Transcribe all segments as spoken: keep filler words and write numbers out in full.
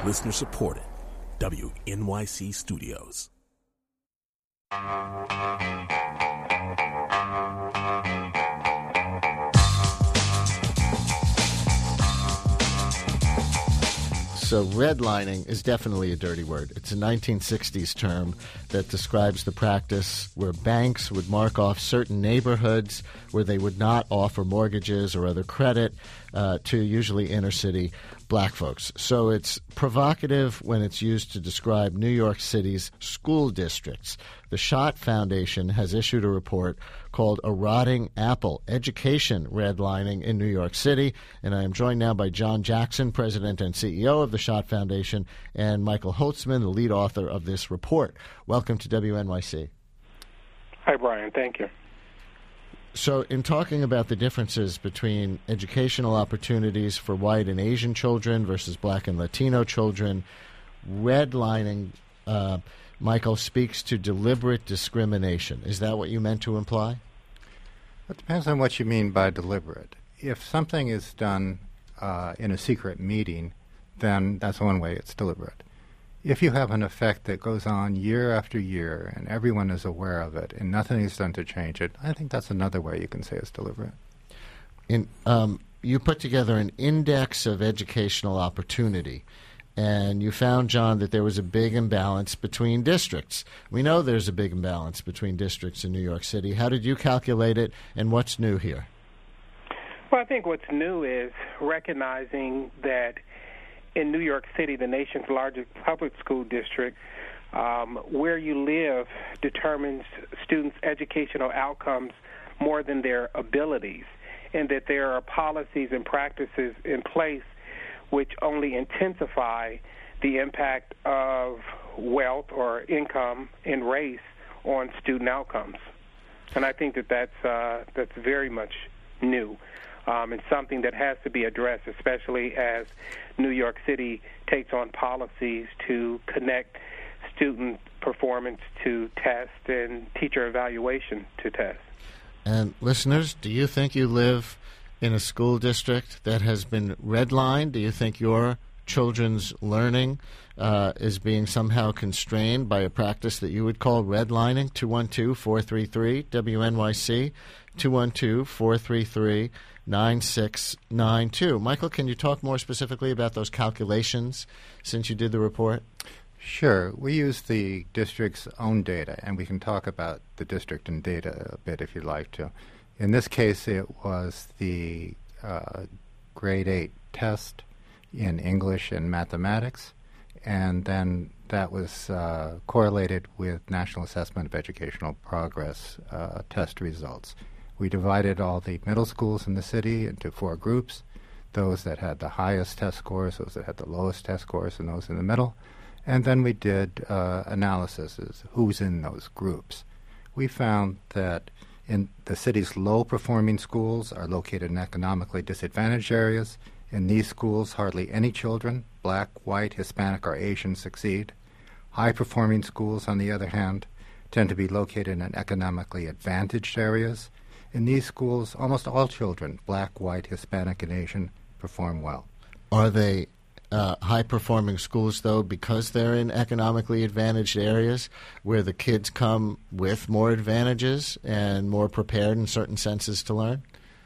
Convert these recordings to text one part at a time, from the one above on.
Listener supported. W N Y C Studios. So redlining is definitely a dirty word. It's a nineteen sixties term that describes the practice where banks would mark off certain neighborhoods where they would not offer mortgages or other credit uh, to usually inner-city black folks. So it's provocative when it's used to describe New York City's school districts. The Schott Foundation has issued a report called A Rotting Apple, Education Redlining in New York City. And I am joined now by John Jackson, President and C E O of the Schott Foundation, and Michael Holtzman, the lead author of this report. Welcome to W N Y C. Hi, Brian. Thank you. So in talking about the differences between educational opportunities for white and Asian children versus black and Latino children, redlining, uh, Michael, speaks to deliberate discrimination. Is that what you meant to imply? It depends on what you mean by deliberate. If something is done uh, in a secret meeting, then that's one way it's deliberate. If you have an effect that goes on year after year and everyone is aware of it and nothing is done to change it, I think that's another way you can say it's deliberate. In, um, you put together an index of educational opportunity, and you found, John, that there was a big imbalance between districts. We know there's a big imbalance between districts in New York City. How did you calculate it, and what's new here? Well, I think what's new is recognizing that in New York City, the nation's largest public school district, um, where you live determines students' educational outcomes more than their abilities, and that there are policies and practices in place which only intensify the impact of wealth or income and race on student outcomes. And I think that that's, uh, that's very much new. Um, and something that has to be addressed, especially as New York City takes on policies to connect student performance to test and teacher evaluation to test. And listeners, do you think you live in a school district that has been redlined? Do you think your children's learning uh, is being somehow constrained by a practice that you would call redlining? two one two, four three three, W N Y C, two one two, four three three, nine six nine two. Michael, can you talk more specifically about those calculations since you did the report? Sure. We use the district's own data, and we can talk about the district and data a bit if you'd like to. In this case, it was the uh, grade eight test in English and mathematics, and then that was uh, correlated with National Assessment of Educational Progress uh, test results. We divided all the middle schools in the city into four groups, those that had the highest test scores, those that had the lowest test scores, and those in the middle. And then we did uh, analysis as who's in those groups. We found that in the city's low-performing schools are located in economically disadvantaged areas. In these schools, hardly any children, black, white, Hispanic, or Asian, succeed. High-performing schools, on the other hand, tend to be located in economically advantaged areas. In these schools, almost all children, black, white, Hispanic, and Asian, perform well. Are they uh, high-performing schools, though, because they're in economically advantaged areas where the kids come with more advantages and more prepared in certain senses to learn?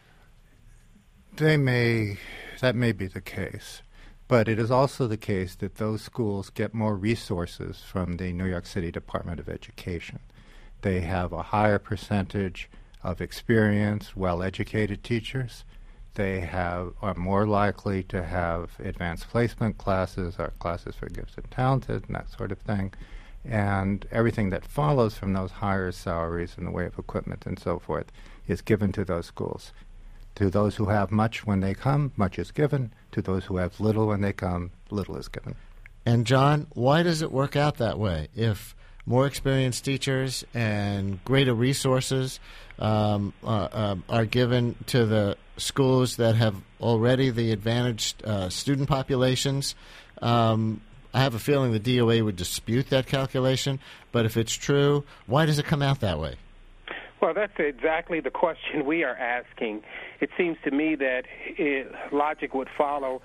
They may, that may be the case. But it is also the case that those schools get more resources from the New York City Department of Education. They have a higher percentage of experienced, well-educated teachers. They have are more likely to have advanced placement classes or classes for gifted and talented and that sort of thing. And everything that follows from those higher salaries in the way of equipment and so forth is given to those schools. To those who have much when they come, much is given. To those who have little when they come, little is given. And, John, why does it work out that way? If more experienced teachers and greater resources um, uh, uh, are given to the schools that have already the advantaged uh, student populations, um, I have a feeling the D O A would dispute that calculation. But if it's true, why does it come out that way? Well, that's exactly the question we are asking. It seems to me that it, logic would follow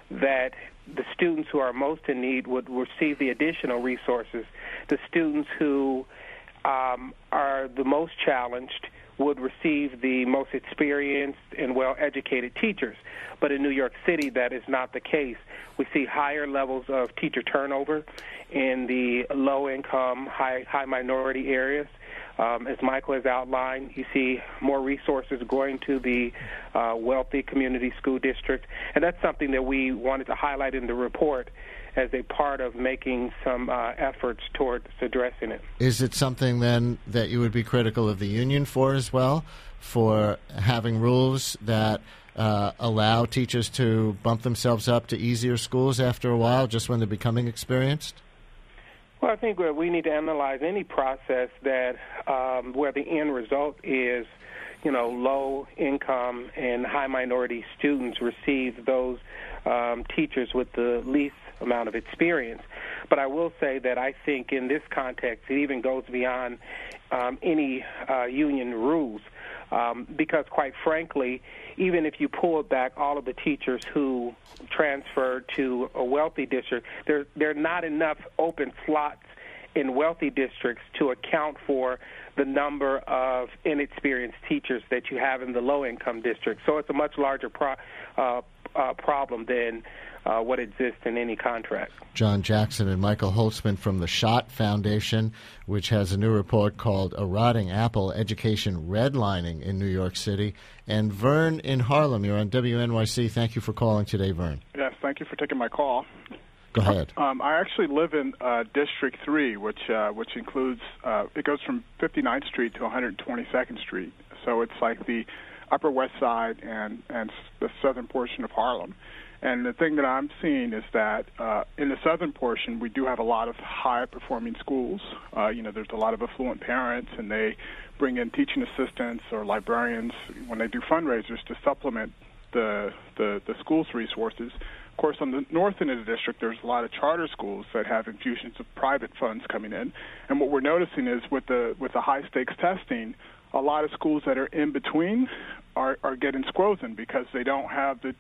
that the students who are most in need would receive the additional resources. The students who um, are the most challenged would receive the most experienced and well-educated teachers. But in New York City, that is not the case. We see higher levels of teacher turnover in the low-income, high, high minority areas. Um, as Michael has outlined, you see more resources going to the uh, wealthy community school district, and that's something that we wanted to highlight in the report as a part of making some uh, efforts towards addressing it. Is it something then that you would be critical of the union for as well, for having rules that uh, allow teachers to bump themselves up to easier schools after a while, just when they're becoming experienced? Well, I think we need to analyze any process that um, where the end result is, you know, low income and high minority students receive those um, teachers with the least amount of experience. But I will say that I think in this context it even goes beyond um, any uh, union rules um, because, quite frankly, even if you pull back all of the teachers who transfer to a wealthy district, there there are not enough open slots in wealthy districts to account for the number of inexperienced teachers that you have in the low-income districts. So it's a much larger pro- uh, uh, problem than uh, what exists in any contract. John Jackson and Michael Holtzman from the Schott Foundation, which has a new report called A Rotting Apple, Education Redlining in New York City. And Vern in Harlem, you're on W N Y C. Thank you for calling today, Vern. Yes, thank you for taking my call. Go ahead. Um, I actually live in uh, District three, which uh, which includes, uh, it goes from fifty-ninth Street to one hundred twenty-second Street. So it's like the Upper West Side and, and the southern portion of Harlem. And the thing that I'm seeing is that uh, in the southern portion, we do have a lot of high-performing schools. Uh, you know, there's a lot of affluent parents, and they bring in teaching assistants or librarians when they do fundraisers to supplement the the, the school's resources. Of course, on the north end of the district, there's a lot of charter schools that have infusions of private funds coming in. And what we're noticing is with the with the high-stakes testing, a lot of schools that are in between are, are getting squozen because they don't have the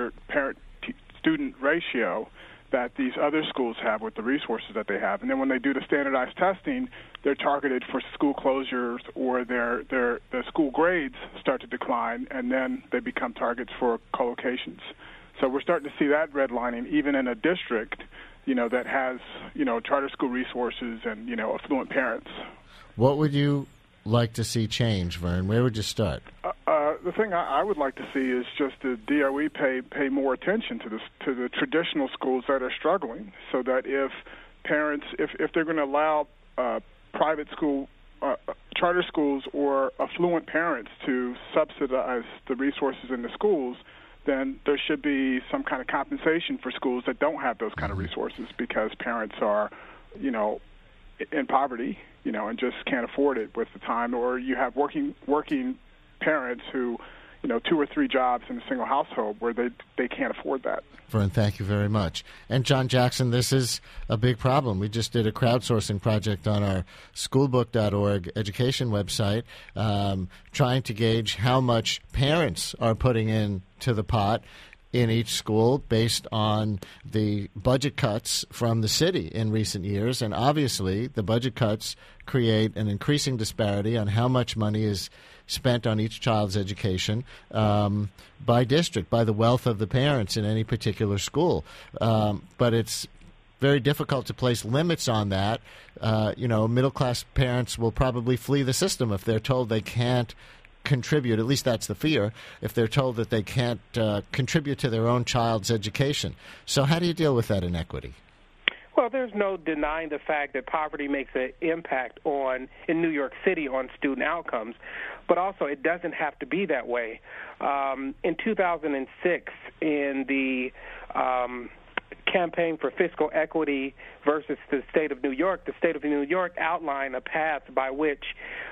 teacher-parent-student ratio that these other schools have with the resources that they have. And then when they do the standardized testing, they're targeted for school closures or their their the school grades start to decline, and then they become targets for co-locations. So we're starting to see that redlining even in a district, you know, that has, you know, charter school resources and, you know, affluent parents. What would you like to see change, Vern? Where would you start? Uh, uh, the thing I, I would like to see is just the D O E pay pay more attention to this to the traditional schools that are struggling, so that if parents, if, if they're going to allow uh, private school, uh, charter schools or affluent parents to subsidize the resources in the schools, then there should be some kind of compensation for schools that don't have those kind of resources because parents are, you know, in poverty, you know, and just can't afford it with the time. Or you have working working parents who, you know, two or three jobs in a single household where they they can't afford that. Vern, thank you very much. And John Jackson, this is a big problem. We just did a crowdsourcing project on our schoolbook dot org education website, um, trying to gauge how much parents are putting in to the pot in each school based on the budget cuts from the city in recent years. And obviously, the budget cuts create an increasing disparity on how much money is spent on each child's education um, by district, by the wealth of the parents in any particular school. Um, but it's very difficult to place limits on that. Uh, you know, middle-class parents will probably flee the system if they're told they can't contribute, at least that's the fear, if they're told that they can't uh, contribute to their own child's education. So how do you deal with that inequity? Well, there's no denying the fact that poverty makes an impact on, in New York City, on student outcomes, but also it doesn't have to be that way. Um, in two thousand six, in the um, campaign for fiscal equity versus the state of New York, the state of New York outlined a path by which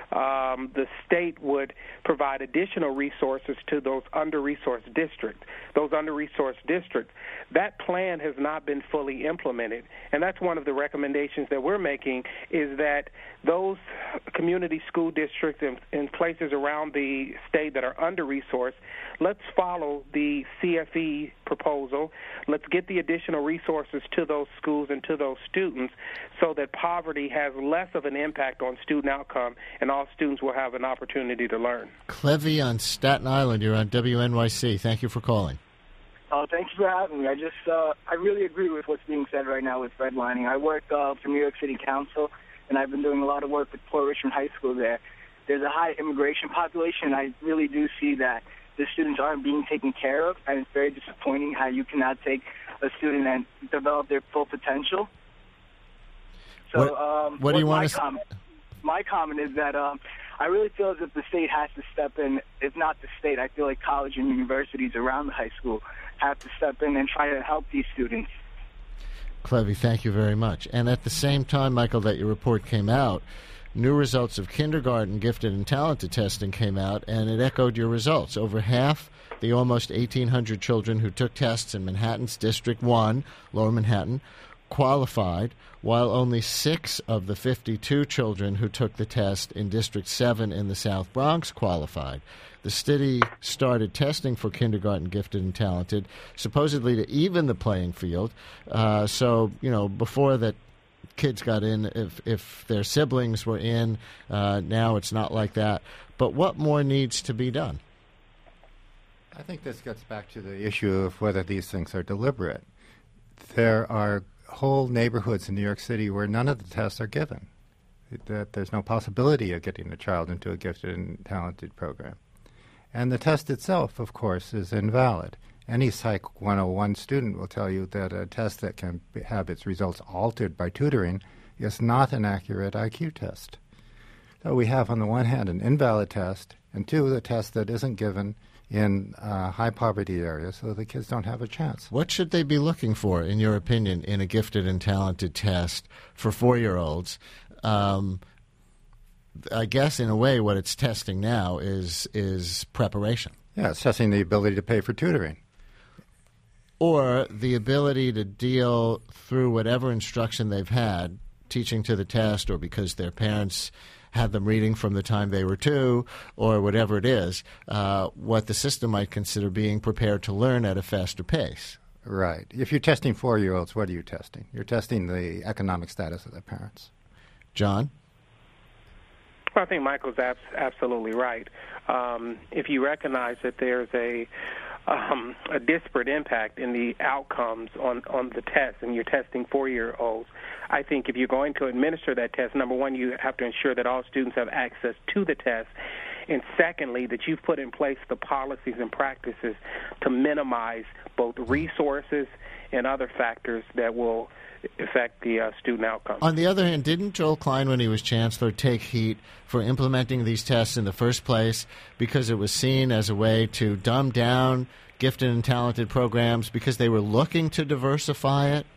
um, the state would provide additional resources to those under-resourced districts. Those under-resourced districts. That plan has not been fully implemented, and that's one of the recommendations that we're making, is that those community school districts in, in places around the state that are under-resourced, let's follow the C F E proposal proposal. Let's get the additional resources to those schools and to those students so that poverty has less of an impact on student outcome and all students will have an opportunity to learn. Clevie on Staten Island, you're on W N Y C. Thank you for calling. Uh, thank you for having me. I just, uh, I really agree with what's being said right now with redlining. I work uh, for New York City Council, and I've been doing a lot of work with Port Richmond High School there. There's a high immigration population, and I really do see that the students aren't being taken care of, and it's very disappointing how you cannot take a student and develop their full potential. So, what, um, what do you want to say? My comment is that um, I really feel as if the state has to step in. If not the state, I feel like college and universities around the high school have to step in and try to help these students. Clevie, thank you very much. And at the same time, Michael, that your report came out, new results of kindergarten gifted and talented testing came out, and it echoed your results. Over half the almost eighteen hundred children who took tests in Manhattan's District one, Lower Manhattan, qualified, while only six of the fifty-two children who took the test in District seven in the South Bronx qualified. The city started testing for kindergarten gifted and talented, supposedly to even the playing field. Uh, so, you know, before that kids got in, if, if their siblings were in, uh, now it's not like that. But what more needs to be done? I think this gets back to the issue of whether these things are deliberate. There are whole neighborhoods in New York City where none of the tests are given, that there's no possibility of getting a child into a gifted and talented program. And the test itself, of course, is invalid. Any Psych one oh one student will tell you that a test that can have its results altered by tutoring is not an accurate I Q test. So we have, on the one hand, an invalid test, and two, a test that isn't given in uh, high poverty areas, so the kids don't have a chance. What should they be looking for, in your opinion, in a gifted and talented test for four-year-olds? Um, I guess, in a way, what it's testing now is is preparation. Yeah, it's testing the ability to pay for tutoring. Or the ability to deal through whatever instruction they've had, teaching to the test, or because their parents had them reading from the time they were two, or whatever it is, uh, what the system might consider being prepared to learn at a faster pace. Right. If you're testing four-year-olds, what are you testing? You're testing the economic status of their parents. John? Well, I think Michael's abs- absolutely right. Um, if you recognize that there's a um, a disparate impact in the outcomes on, on the test, and you're testing four-year-olds, I think if you're going to administer that test, number one, you have to ensure that all students have access to the test, and secondly, that you've put in place the policies and practices to minimize both resources and other factors that will affect the uh, student outcome. On the other hand, didn't Joel Klein, when he was chancellor, take heat for implementing these tests in the first place because it was seen as a way to dumb down gifted and talented programs because they were looking to diversify it?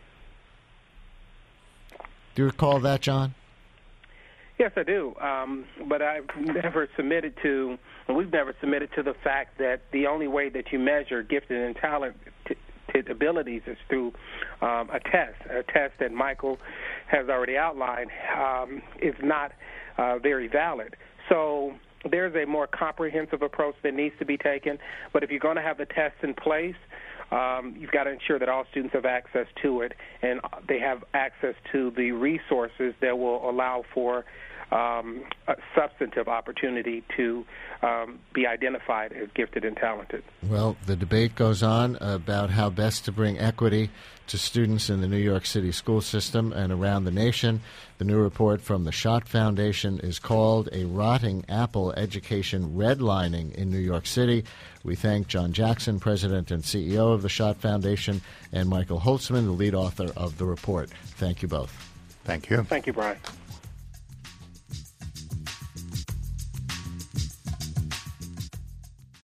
Do you recall that, John? Yes, I do. Um, but I've never submitted to, and we've never submitted to the fact that the only way that you measure gifted and talented abilities is through um, a test, a test that Michael has already outlined um, is not uh, very valid. So there's a more comprehensive approach that needs to be taken. But if you're going to have the tests in place, um, you've got to ensure that all students have access to it and they have access to the resources that will allow for Um, a substantive opportunity to um, be identified as gifted and talented. Well, the debate goes on about how best to bring equity to students in the New York City school system and around the nation. The new report from the Schott Foundation is called A Rotting Apple Education Redlining in New York City. We thank John Jackson, President and C E O of the Schott Foundation, and Michael Holtzman, the lead author of the report. Thank you both. Thank you. Thank you, Brian.